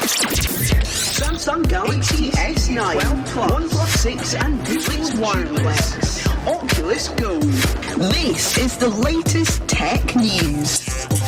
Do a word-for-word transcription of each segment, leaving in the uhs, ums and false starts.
Samsung Galaxy S nine, OnePlus six and Google's Wireless, Oculus Go. This is the latest tech news.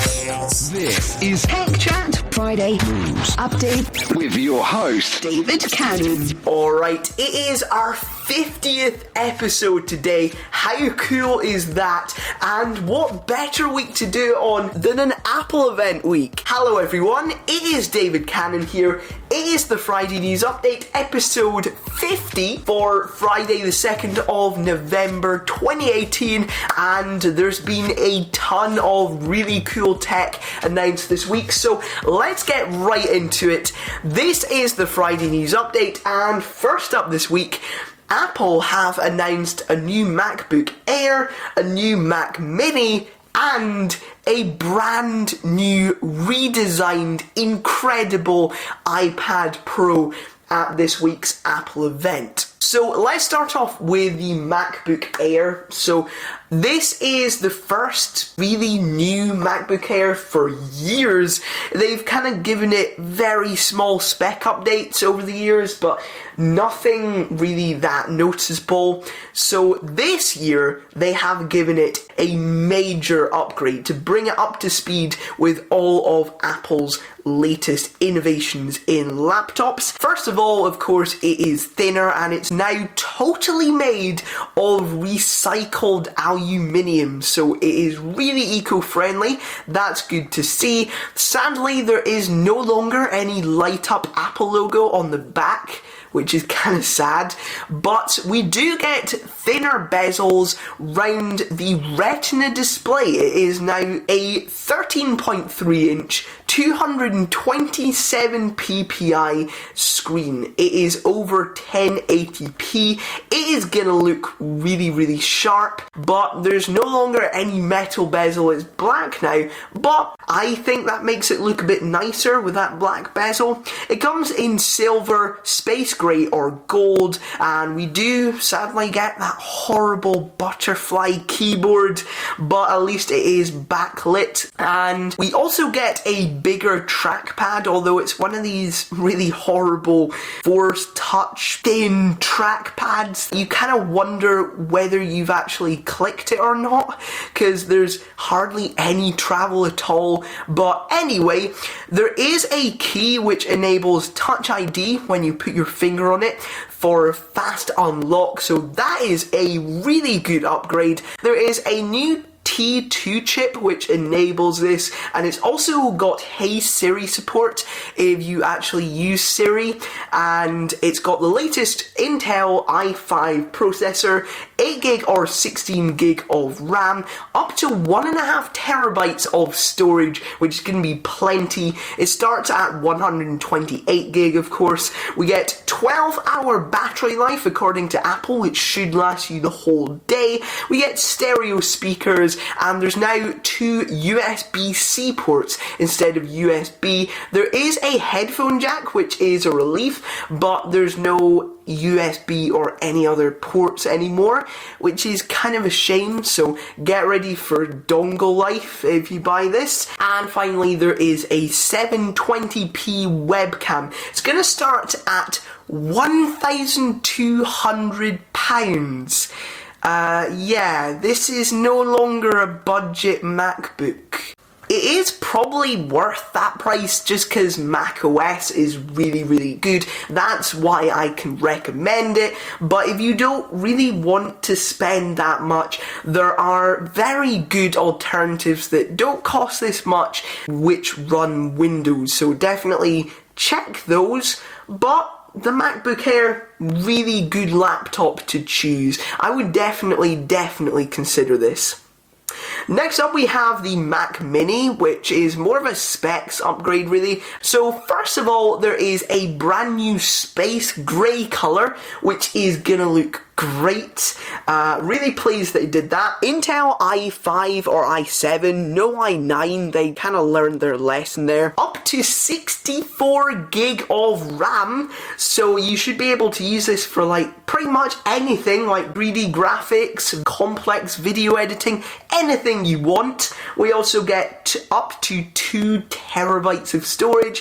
This is Tech Chat Friday News Update with your host, David Cannon. Alright, it is our fiftieth episode today. How cool is that? And what better week to do it on than an Apple event week? Hello everyone, it is David Cannon here. It is the Friday News Update, episode fifty for Friday the second of November twenty eighteen, and there's been a ton of really cool tech announced this week, so let's get right into it. This is the Friday News Update, and first up this week, Apple have announced a new MacBook Air, a new Mac Mini, and a brand new, redesigned, incredible iPad Pro at this week's Apple event. So let's start off with the MacBook Air. So this is the first really new MacBook Air for years. They've kind of given it very small spec updates over the years, but nothing really that noticeable. So this year they have given it a major upgrade to bring it up to speed with all of Apple's latest innovations in laptops. First of all, of course, it is thinner and it's now totally made of recycled aluminium, so it is really eco-friendly. That's good to see. Sadly, there is no longer any light up Apple logo on the back, which is kind of sad, but we do get thinner bezels round the Retina display. It is now a thirteen point three inch, two hundred twenty-seven p p i screen. It is over ten eighty p. It is gonna look really, really sharp, but there's no longer any metal bezel. It's black now, but I think that makes it look a bit nicer with that black bezel. It comes in silver, space grey or gold, and we do sadly get that horrible butterfly keyboard, but at least it is backlit. And we also get a bigger trackpad, although it's one of these really horrible Force Touch thin trackpads. You kind of wonder whether you've actually clicked it or not, because there's hardly any travel at all. But anyway, there is a key which enables Touch I D when you put your finger on it for fast unlock, so that is a really good upgrade. There is a new T two chip which enables this, and it's also got Hey Siri support if you actually use Siri, and it's got the latest Intel i five processor, eight gig or sixteen gig of RAM, up to one and a half terabytes of storage, which is going to be plenty. It starts at one hundred twenty-eight gig, of course. We get twelve hour battery life according to Apple, which should last you the whole day. We get stereo speakers, and there's now two U S B C ports instead of U S B. There is a headphone jack, which is a relief, but there's no U S B or any other ports anymore, which is kind of a shame, so get ready for dongle life if you buy this. And finally, there is a seven twenty p webcam. It's going to start at one thousand two hundred pounds. Uh, yeah, this is no longer a budget MacBook. It is probably worth that price just because macOS is really, really good. That's why I can recommend it. But if you don't really want to spend that much, there are very good alternatives that don't cost this much, which run Windows. So definitely check those. But the MacBook Air, really good laptop to choose. I would definitely, definitely consider this. Next up we have the Mac Mini, which is more of a specs upgrade really. So first of all, there is a brand new space grey colour, which is gonna look great. Uh, really pleased that they did that. Intel i five or i seven, no i nine, they kind of learned their lesson there. Up to sixty-four gig of RAM, so you should be able to use this for like pretty much anything, like three D graphics, complex video editing, anything you want. We also get up to two terabytes of storage,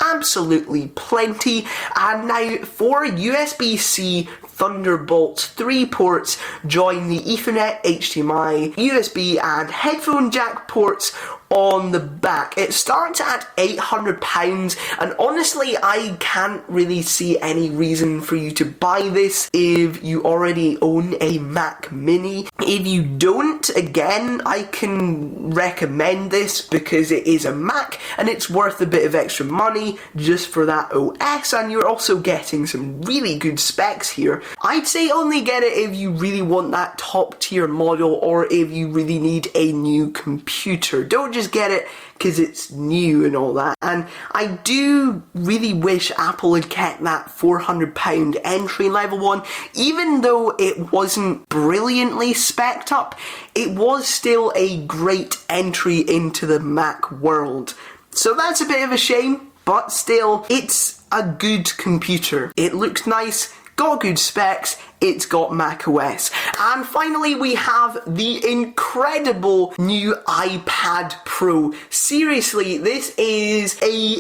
absolutely plenty. And now for U S B-C Thunderbolt three ports join the Ethernet, H D M I, U S B and headphone jack ports on the back. It starts at eight hundred pounds, and honestly I can't really see any reason for you to buy this if you already own a Mac Mini. If you don't, again, I can recommend this because it is a Mac and it's worth a bit of extra money just for that O S, and you're also getting some really good specs here. I'd say only get it if you really want that top tier model or if you really need a new computer. Don't just get it because it's new and all that. And I do really wish Apple had kept that four hundred pound entry level one. Even though it wasn't brilliantly spec'd up, it was still a great entry into the Mac world. So that's a bit of a shame, but still, it's a good computer. It looks nice, got good specs, it's got macOS. And finally we have the incredible new iPad Pro. Seriously, this is a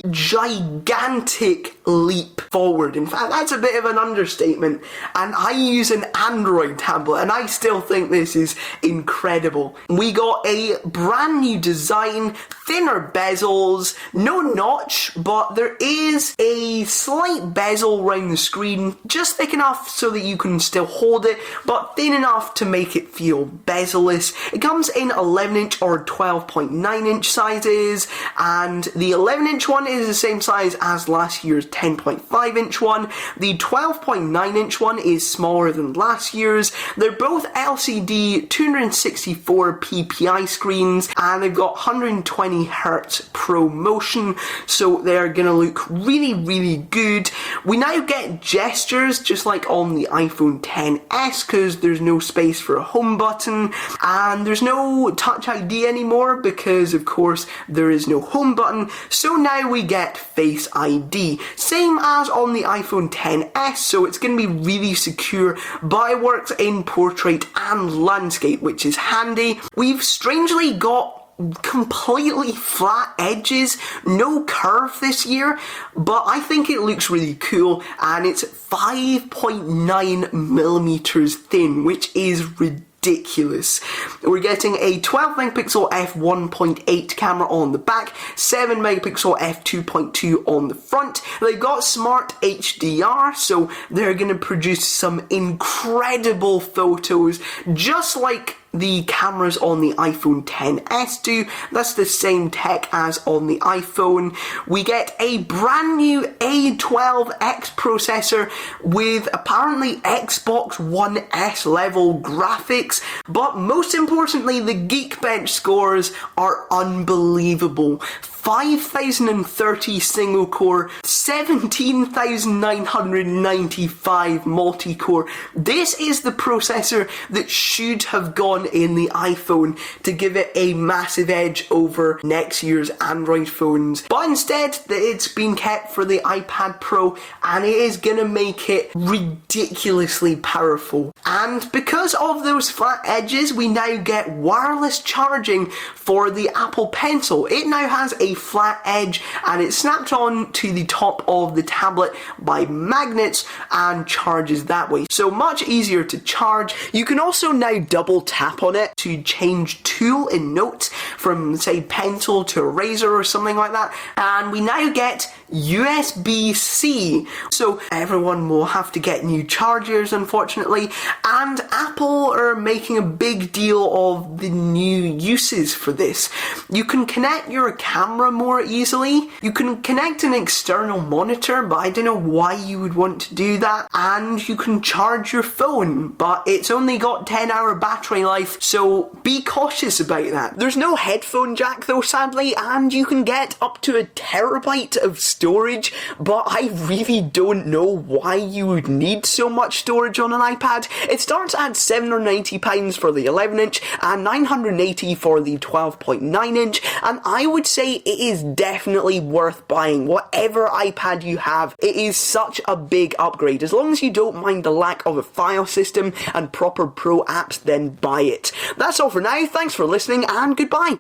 gigantic leap forward. In fact, that's a bit of an understatement. And I use an Android tablet and I still think this is incredible. We got a brand new design, thinner bezels, no notch, but there is a slight bezel around the screen, just thick enough so that you can still hold it, but thin enough to make it feel bezel-less. It comes in eleven inch or twelve point nine inch sizes, and the eleven inch one is the same size as last year's ten point five inch one. The twelve point nine inch one is smaller than last year's. They're both L C D two sixty-four p p i screens, and they've got one hundred twenty hertz ProMotion, so they're gonna look really, really good. We now get gestures, just like on the iPhone X S, because there's no space for a home button, and there's no Touch I D anymore because of course there is no home button, so now we get Face I D, same as on the iPhone X S, so it's going to be really secure, but it works in portrait and landscape, which is handy. We've strangely got completely flat edges, no curve this year, but I think it looks really cool, and it's five point nine millimeters thin, which is ridiculous. Ridiculous. We're getting a twelve megapixel f one point eight camera on the back, seven megapixel f two point two on the front. They got smart H D R, so they're going to produce some incredible photos, just like the cameras on the iPhone X S do. That's the same tech as on the iPhone. We get a brand new A twelve X processor with apparently Xbox One S level graphics, but most importantly, the Geekbench scores are unbelievable. five thousand thirty single core, seventeen thousand nine hundred ninety-five multi-core. This is the processor that should have gone in the iPhone to give it a massive edge over next year's Android phones, but instead it's been kept for the iPad Pro, and it is gonna make it ridiculously powerful. And because of those flat edges, we now get wireless charging for the Apple Pencil. It now has a flat edge and it's snapped on to the top of the tablet by magnets and charges that way, so much easier to charge. You can also now double tap on it to change tool in Notes from, say, pencil to eraser or something like that, and we now get U S B C, so everyone will have to get new chargers, unfortunately, and Apple are making a big deal of the new uses for this. You can connect your camera more easily, you can connect an external monitor, but I don't know why you would want to do that, and you can charge your phone, but it's only got ten hour battery life, so be cautious about that. There's no headphone jack though, sadly, and you can get up to a terabyte of storage, but I really don't know why you would need so much storage on an iPad. It starts at seven hundred ninety pounds for the eleven inch and nine hundred eighty for the twelve point nine inch, and I would say it is definitely worth buying whatever iPad you have. It is such a big upgrade. As long as you don't mind the lack of a file system and proper pro apps, then buy it. That's all for now. Thanks for listening and goodbye.